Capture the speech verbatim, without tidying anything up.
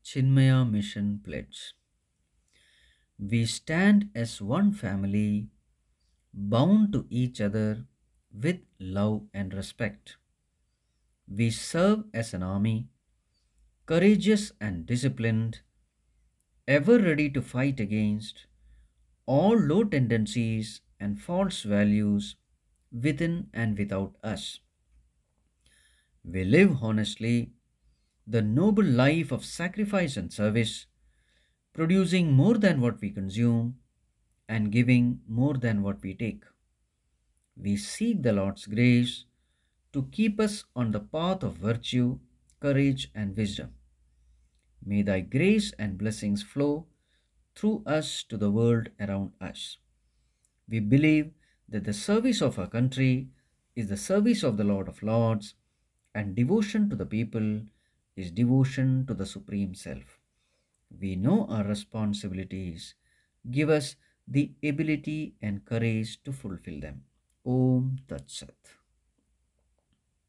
Chinmaya Mission Pledge. We stand as one family, bound to each other with love and respect. We serve as an army, courageous and disciplined, ever ready to fight against all low tendencies and false values within and without us. We live honestly the noble life of sacrifice and service, producing more than what we consume and giving more than what we take. We seek the Lord's grace to keep us on the path of virtue, courage, and wisdom. May thy grace and blessings flow through us to the world around us. We believe that the service of our country is the service of the Lord of Lords, and devotion to the people is devotion to the Supreme Self. We know our responsibilities. Give us the ability and courage to fulfill them. Om Tat Sat.